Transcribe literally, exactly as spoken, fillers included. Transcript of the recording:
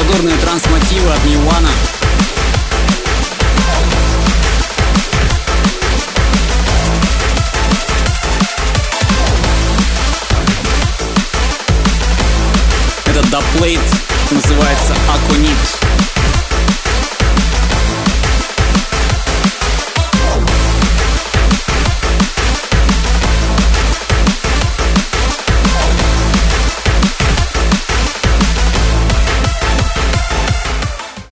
задорные транс-мотивы от Нирвана. Этот дабплейт называется Aquanit.